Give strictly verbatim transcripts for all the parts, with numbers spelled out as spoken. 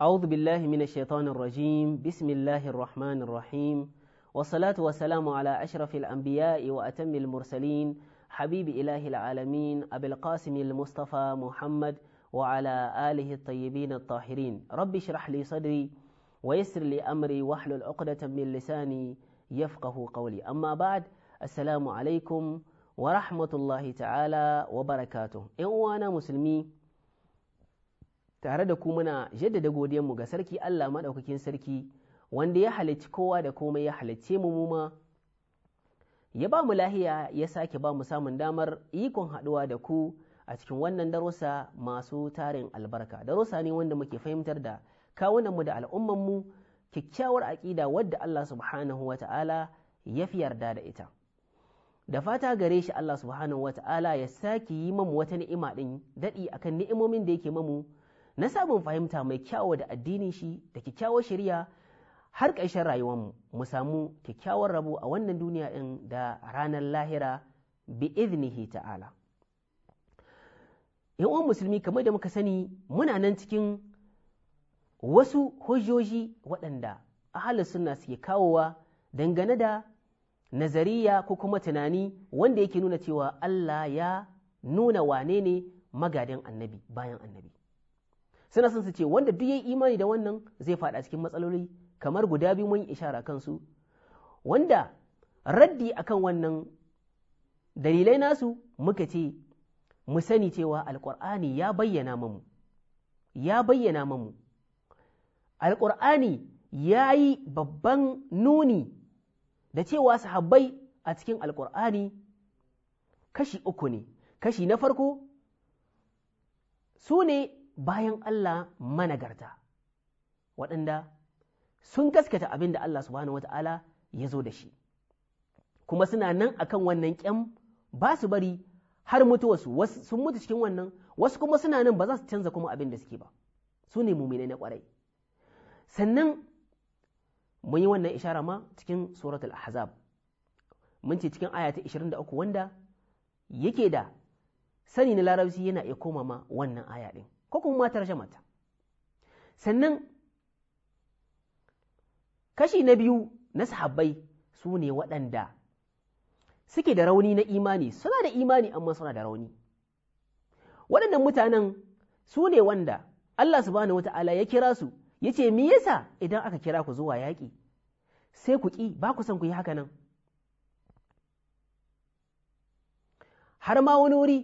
أعوذ بالله من الشيطان الرجيم بسم الله الرحمن الرحيم والصلاة والسلام على أشرف الأنبياء وأتم المرسلين حبيب إله العالمين أبي القاسم المصطفى محمد وعلى آله الطيبين الطاهرين رب اشرح لي صدري ويسر لي أمري واحلل عقدة من لساني يفقه قولي أما بعد السلام عليكم ورحمة الله تعالى وبركاته إن وانا مسلمي tare da ku muna jaddada godiyanmu ga sarki Allah maɗaukakin sarki wanda ya halicci kowa da komai ya halicce mu muma ya ba mu lahiya ya sake ba mu samun damar ikon haɗuwa da ku a cikin wannan darussa masu tarin albarka darussa ne wanda muke fahimtar da kawunanmu da al'ummanmu kyakkyawar aƙida wadda Allah subhanahu wa ta'ala ya fi yarda da ita da fata gare shi Allah subhanahu wa ta'ala ya sake yi mamu wata ni'ima ɗin daɗi akan ni'imomin da yake mamu na samun fahimta mai kyawo da addinin shi da kyakkyawar shari'a har ƙarshen rayuwarmu mu samu kyakkyawar rabo a wannan duniya ɗin da ranar lahira bi iznihi ta'ala. ‘Yan uwan musulmi kamar da muka sani muna nan cikin wasu hujjoji waɗanda ahalus sunna suke kawowa dangane da nazariya ko kuma tunani wanda yake nuna cewa Allah ya nuna wane ne magadin annabi bayan annabi. Suna son su ce wanda duk yayi imani da wannan zai faɗa cikin matsaloli kamar guda biyu mun yi ishara kansu wanda raddi akan wannan dalilai nasu muka ce mu sani cewa alƙur'ani ya bayyana mamu ya bayyana mamu alƙur'ani ya yi babban nuni da cewa sahabbai a cikin alƙur'ani kashi uku ne kashi na farko su ne bayan Allah managarta waɗanda sun gaskata abin da Allah subhanahu wata'ala ya zo da shi kuma suna nan akan wannan ƙyam ba su bari har mutuwarsu wasu sun mutu cikin wannan wasu kuma suna nan ba za su canza kuma abin da suke ba su ne muminai na ƙwarai sannan mun yi wannan ishara ma cikin suratul ahzab mun ce cikin aya ta ishirin da uku wanda yake da sani na larabci yana iya koma ma wannan aya ɗin ko kuma ma tarjamata sannan kashi na biyu na sahabbai su ne waɗanda suke da rauni na imani suna da imani amma suna da rauni waɗannan mutanen su ne wanda Allah subhanahu wata'ala ya kira su ya ce me yasa idan aka kira ku zuwa yaƙi sai ku ƙi ba ku son ku yi haka nan har ma wani wuri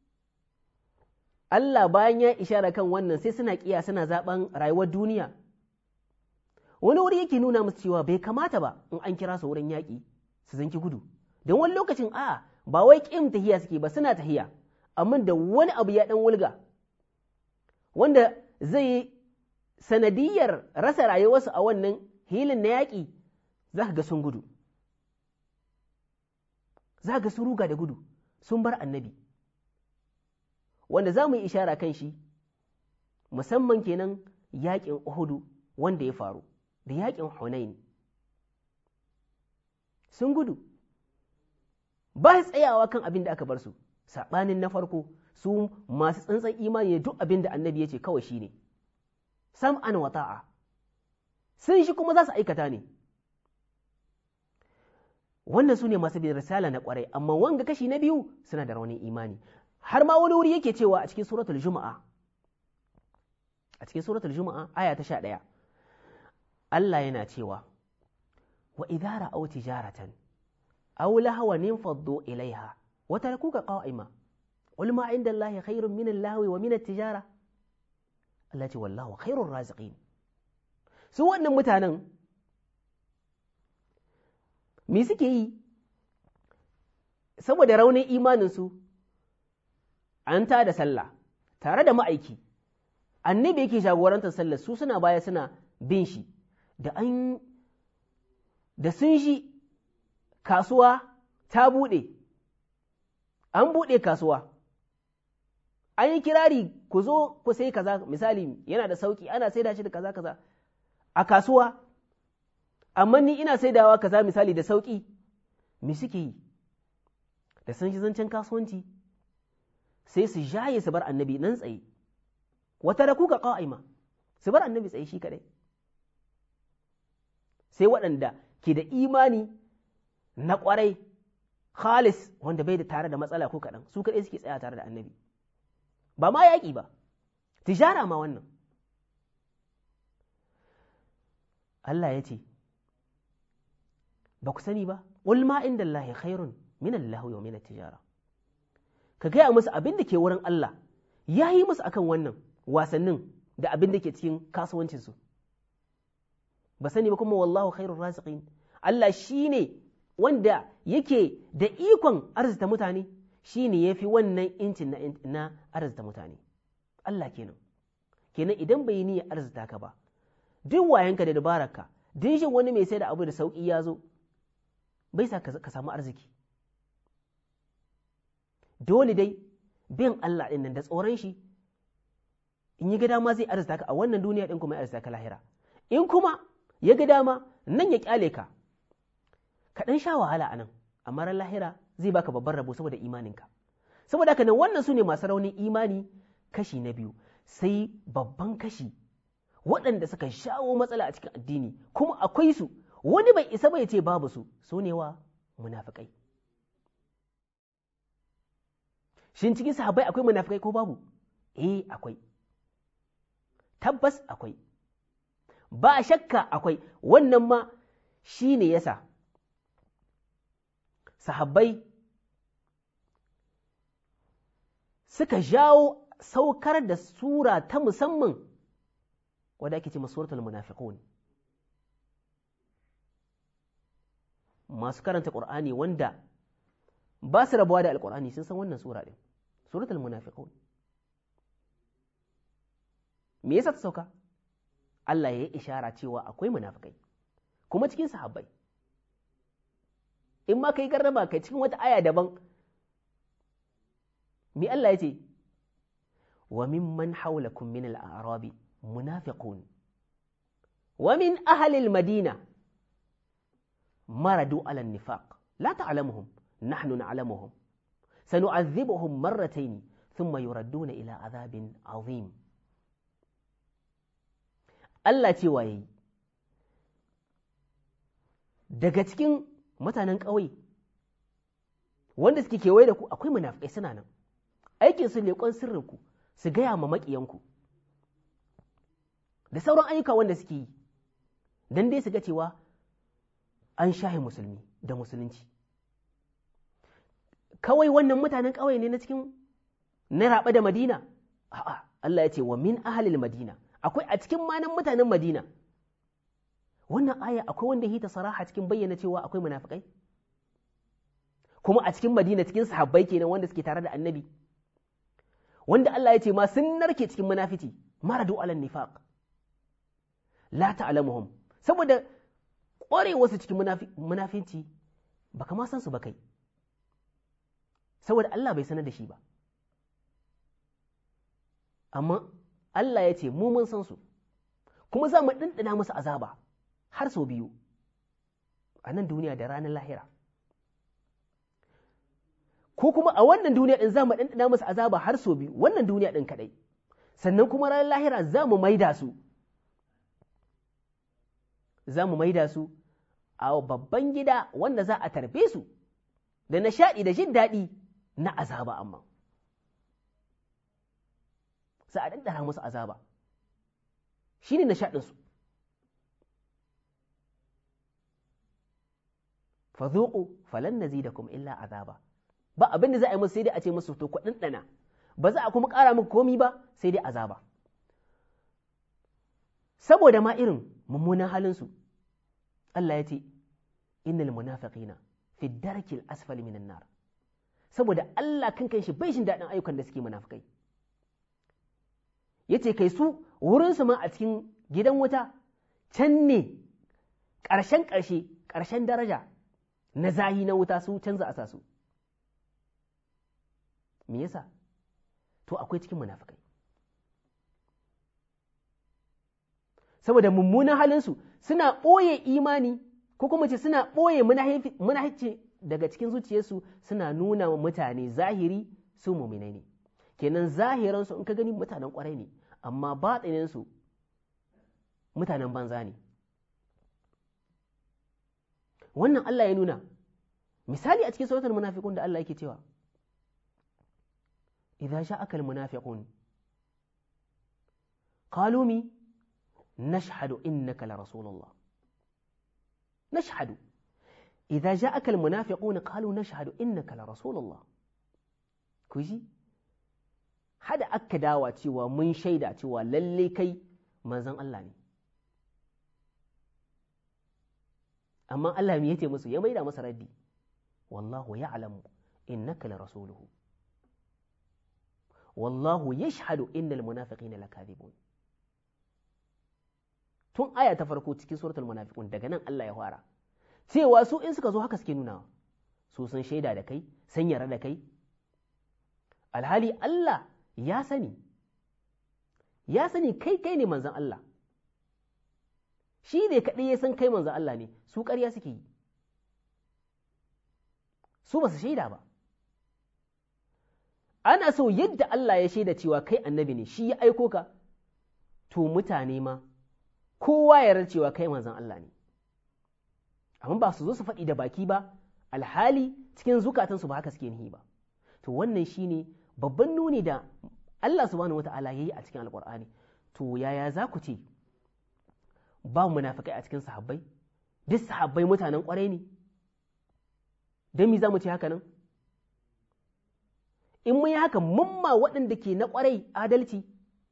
Allah bayan ya ishara kan wannan sai suna kiya suna zaben rayuwar duniya wani wuri yake nuna musu cewa bai kamata ba in an kira su wurin yaƙi su zanki gudu don wani lokacin a ba wai ƙin tahiya suke ba suna tahiya amma da wani abu ya ɗan wulga wanda zai yi sanadiyar rasa rayuwarsu a wannan hilin na yaƙi za ka ga sun gudu za ka ga sun ruga da gudu sun bar annabi wanda za mu yi ishara kan shi musamman kenan yaƙin Uhudu wanda ya faru da yaƙin Hunain sun gudu ba su tsayawa kan abin da aka bar su saɓanin na farko su masu tsantsan imani duk abin da annabi ya ce kawai shi ne sam'an wa ta'a sun shi kuma za su aikata ne wannan su ne masu bin risala na ƙwarai amma wanga kashi na biyu suna da raunin imani har ma wani wuri yake cewa a cikin suratul juma'a a cikin suratul juma'a aya ta sha ɗaya Allah yana cewa wa idza ra'aw tijaratan aw lahawan infaddu ilaiha wa tarakuka qa'ima qul ma 'inda Allahi khairun min al-lahwi wa min at-tijara Allah ce wallahu khairur raziqin su wannan mutanen me suke yi saboda raunin imanin su an ta da sallah tare da ma'aiki annabi yake jagorantar sallah su suna baya suna bin shi da an da sun shi kasuwa ta buɗe an buɗe kasuwa an yi kirari ku zo ku sai kaza misali yana da sauki ana saida shi da kaza kaza a kasuwa amma ni ina saidawa kaza misali da sauki me suke yi da sun shi zancen kasuwanci sai su jaye su bar annabi nan tsaye wata da kuka ƙa'ima su bar annabi tsaye shi kadai. Sai waɗanda ke da imani na ƙwarai khalis wanda bai da tare da matsala ko kaɗan, su kaɗai suke tsaya tare da annabi, ba ma yaƙi ba, tijara ma wannan. Allah ya ce ba ku sani ba, ƙul ma inda Allah khairun min Allah wa min tijara, ka gaya musu abin da ke wurin Allah ya yi musu akan wannan wasannin da abin da ke cikin kasuwancinsu. Ba sani ba kuma wallahu khairur raziqin, Allah shine wanda yake da ikon arzita mutane, shine yafi wannan incin na, na arzita mutane. Allah kenan. Kenan idan bai ni arzita ka ba, duk wayanka da dabararka, din shin wani mai sai da abu da sauki ya zo, bai sa ka samu arziki. Dole dai bin Allah ɗin nan da tsoron shi, in yi ga dama zai arzita ka a wannan duniya ɗin kuma ya arzita ka lahira. In kuma ya ga dama nan ya kyale ka, ka ɗan sha wahala a nan, amma ran lahira zai baka babban rabo saboda imaninka. Saboda haka nan wannan su ne masu raunin imani kashi na biyu. Sai babban kashi waɗanda suka shawo matsala a cikin addini, kuma akwai su, wani bai isa bai ce babu su, su ne wa munafikai. Shin cikin sahabbai akwai munafikai ko babu? Eh akwai, tabbas akwai, ba shakka akwai. Wannan ma shi ne yasa sahabbai suka jawo saukar da sura ta musamman wadda ake ce masuratul munafiqun. Masu karanta Qur'ani wanda ba su rabuwa da Alƙur'ani sun san wannan sura ɗin, suratul munafiqun. Me yasa ta sauka? Allah ya yi ishara cewa akwai munafikai kuma cikin sahabbai. In ma kai garraba kai cikin wata aya daban, me Allah ya ce? Wa mimman hawlakum min al-a'rabi munafiqun wa min ahli al-madina maradu ala an-nifaq la ta'lamuhum nahnu na'lamuhum sanu'adhibuhum marratayn thumma yuradduna ila adhabin 'azim. Allah cewa yayi daga cikin mutanen ƙauye wanda suke kewaye da ku akwai munafikai suna nan, aikin su leƙon sirrinku su gaya ma maƙiyanku da sauran ayyuka wanda suke yi don dai su ga cewa an shahe musulmi da musulunci. Kawai wannan mutanen ƙauye ne na cikin na raɓa da Madina? A'a, Allah ya ce wa min ahalil Madina, akwai a cikin manan mutanen Madina. Wannan aya akwai wanda hita saraha cikin bayyana cewa akwai munafikai? Kuma a cikin Madina cikin sahabbai kenan wanda suke tare da Annabi, wanda Allah ya ce ma sun narke cikin munafici, maradu alal nifaq la ta'lamuhum, saboda ƙware wasu cikin munafinci baka ma san su ba kai, saboda Allah bai sanar da shi ba. Amma Allah ya ce mu mun san su, kuma za mu ɗanɗana musu azaba har sau biyu a nan duniya da ranar lahira. Ko kuma a wannan duniya ɗin za mu ɗanɗana musu azaba har sau biyu, wannan duniya ɗin kaɗai, sannan kuma ranar lahira za mu maida su, za mu maida su a babban gida wanda za a tarbe su da nishaɗi da jin daɗi na azaba. Amma za a ɗanɗana musu azaba, shi ne nishaɗinsu. fazuqu falan nazidakum illa azaba, ba abin da za a yi musu sai dai a ce musu to ku ɗanɗana, ba za a kuma ƙara muku komi ba sai dai azaba. Saboda ma irin mummunan halinsu, Allah ya ce innal munafiqina fi darkil asfali minan nar, saboda Allah kan kan shi bai shin daɗin ayyukan da suke munafikai. Yace kai su wurinsu ma a cikin gidan wuta can ne ƙarshen ƙarshe, ƙarshen daraja na zahi na wuta, su canza a sa su. Me yasa? To akwai cikin munafikai, saboda mummunan halinsu suna ɓoye imani, ko kuma ce suna ɓoye munafici daga cikin zuciyarsu, suna nuna wa mutane zahiri su muminai ne. Kenan zahiransu in ka gani mutanen ƙwarai ne, amma baɗininsu mutanen banza ne. Wannan Allah ya nuna misali a cikin suratul munafiqun da Allah yake cewa idza ja'aka al-munafiqun qalu mi nashhadu innaka la rasulullah nashhadu idza ja'aka al-munafiqun qalu nashhadu innaka la rasulullah. kuji hada aka dawa cewa mun shaida cewa lalle kai manzon Allah ne, amma Allah me yace musu? Ya maida masa raddi, wallahu ya'lamu innaka la rasuluhu wallahu yashhadu innal munafiqina lakadibun. Tun aya ta farko cikin suratul munafiqun daga nan Allah ya fara cewa su in suka zo haka suke nuna su sun shaida da kai, sun yarda da kai, alhali Allah ya sani ya sani kai kai ne manzon Allah, shi ne kaɗai ya san kai manzon Allah ne, su ƙarya suke yi, su ba su shaida ba. Ana so yadda Allah ya shaida cewa kai annabi ne, shi ya aiko ka, to mutane ma kowa ya yarda cewa kai manzon Allah ne, amma ba su zo su faɗi da baki ba, alhali cikin zukatansu ba haka suke nihi ba. To wannan shine babban nuni da Allah subhanahu wata'ala yayi a cikin alƙur'ani. To yaya za ku ce ba munafikai a cikin sahabbai? Duk sahabbai mutanen ƙwarai ne, don me za mu ce haka nan? In mun yi haka mun ma waɗanda ke na ƙwarai adalci?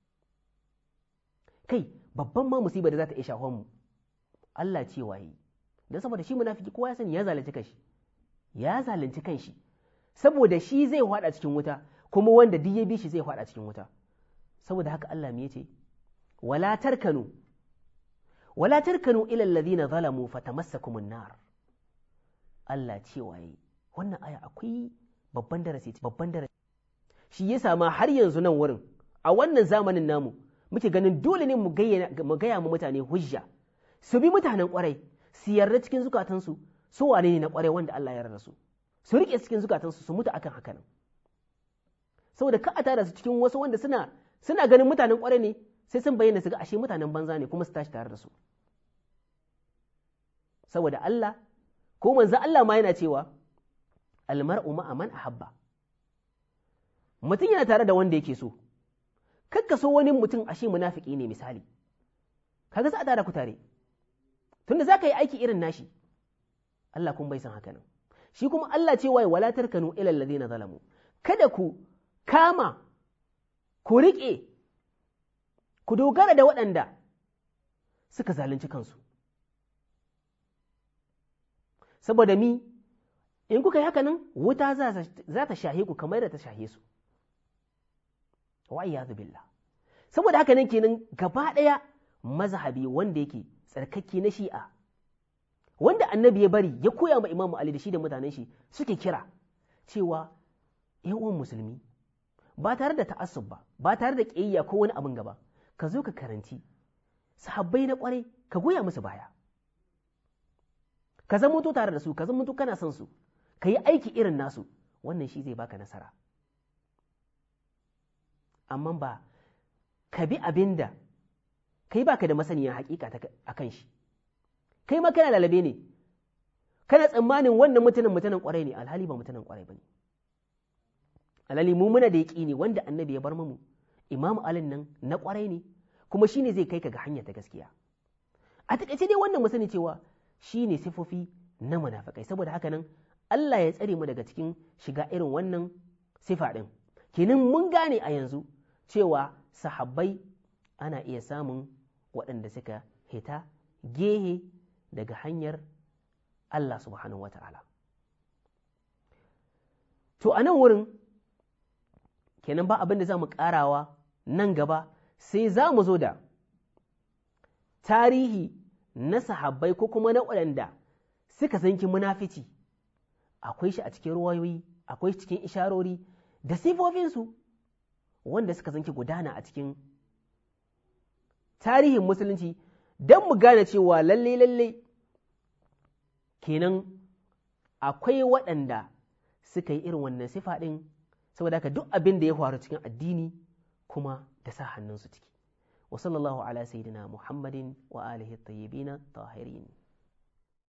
Kai babban ma musibar da za ta iya shafan mu, Allah cewa yi, don saboda shi munafiki kowa ya sani ya zalunci kanshi, ya zalunci kanshi, saboda shi zai hwada cikin wuta, kuma wanda duk ya bi shi zai hwada cikin wuta. Saboda haka Allah me yace? Wala tarkanu wala tarkanu ila alladhina zalamu fatamassakumun nar. Allah cewa yi, wannan aya akwai babban darasi, babban darasi. Shi yasa ma har yanzu nan wurin a wannan zamanin namu muke ganin dole ne mu gaya mu mutane hujja, su bi mutanen kwarai, su yarda cikin zukatansu su wane ne na kwarai wanda Allah ya yarda su, su rike cikin zukatansu su mutu akan haka nan, saboda ka a tara su cikin wasu wanda suna suna ganin mutanen kwarai ne, sai sun bayyana su ga ashe mutanen banza ne kuma su tashi tare da su. Saboda Allah ko manzo Allah ma yana cewa almar'u ma'a man ahabba, mutum yana tare da wanda yake so. Kakka so wani mutum ashe munafiki ne misali, kaga za a tare ku tare, tunda za ka yi aiki irin nashi. Allah kun bai san haka nan. Shi kuma Allah ce wai wala tarkanu ila alladhina zalamu, kada ku kama ku riƙe ku dogara da waɗanda suka zalunci kansu. Saboda mi in kuka yi haka nan wuta za ta shahe ku kamar da ta shahe su. Wa iyyazu billah. Saboda haka nan kenan gaba ɗaya mazhabi wanda yake tsarkake na Shi'a, wanda annabi ya bari ya koya ma Imam Ali da shi da mutanen shi, suke kira cewa ‘yan uwan musulmi ba tare da ta'assub ba, ba tare da ƙiyayya ko wani abin gaba, ka zo ka karanci sahabbai na ƙwarai, ka goya musu baya, ka zamanto tare da su, ka zamanto kana son su, ka yi aiki irin nasu, wannan shi zai baka nasara. Amma ba ka bi abin da kai baka da masaniya hakika a kan shi, kai ma kana lalabe ne, kana tsammanin wannan mutanen mutanen ƙwarai ne, alhali ba mutanen ƙwarai ba ne. Alhali mu muna da yaƙini wanda annabi ya bar mu, Imam Ali nan na ƙwarai ne, kuma shi ne zai kai ka ga hanya ta gaskiya. A taƙaice dai wannan mu sani cewa shi ne sifofi na munafikai. Saboda haka nan Allah ya tsare mu daga cikin shiga irin wannan sifa ɗin. Kenan mun gane a yanzu cewa sahabbai ana iya samun waɗanda suka hita gehe daga hanyar Allah subhanahu wata'ala. To a nan wurin kenan ba abin da za mu ƙarawa nan gaba, sai za mu zo da tarihi na sahabbai ko kuma na waɗanda suka sanki munafici. Akwai shi a cikin ruwayoyi, akwai shi cikin isharori da sifofinsu wanda suka sanki gudana a cikin tarihin musulunci, don mu gane cewa lalle lalle kenan akwai waɗanda suka yi irin wannan sifa ɗin, saboda haka duk abin da ya faru cikin addini kuma da sa hannunsu ciki. wa sallallahu ala sayyidina Muhammadin wa alihi at-tayyibin tahirin.